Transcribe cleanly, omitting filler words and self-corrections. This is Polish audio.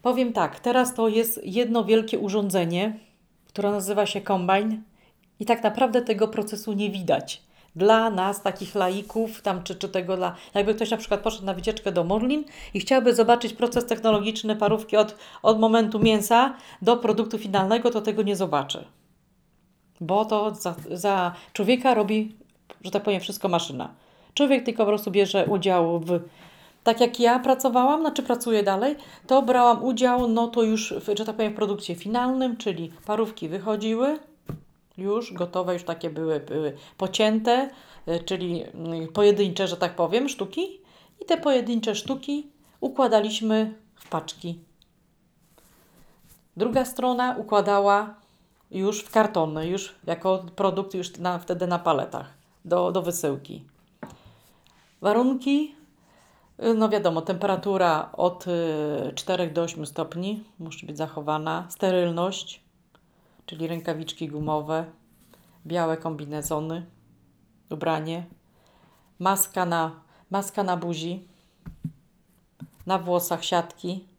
Powiem tak, teraz to jest jedno wielkie urządzenie, które nazywa się kombajn i tak naprawdę tego procesu nie widać. Dla nas, takich laików, tam czy tego dla. Jakby ktoś na przykład poszedł na wycieczkę do Morlin i chciałby zobaczyć proces technologiczny parówki od momentu mięsa do produktu finalnego, to tego nie zobaczy. Bo to za człowieka robi, że tak powiem, wszystko maszyna. Człowiek tylko po prostu bierze udział w. Tak jak ja pracowałam, znaczy pracuję dalej, to brałam udział, no to już, że tak powiem, w produkcie finalnym, czyli parówki wychodziły, już gotowe, już takie były pocięte, czyli pojedyncze, że tak powiem, sztuki. I te pojedyncze sztuki układaliśmy w paczki. Druga strona układała już w kartony, już jako produkt już wtedy na paletach do wysyłki. Warunki, no wiadomo, temperatura od 4 do 8 stopni musi być zachowana. Sterylność, czyli rękawiczki gumowe, białe kombinezony, ubranie, maska na buzi, na włosach siatki,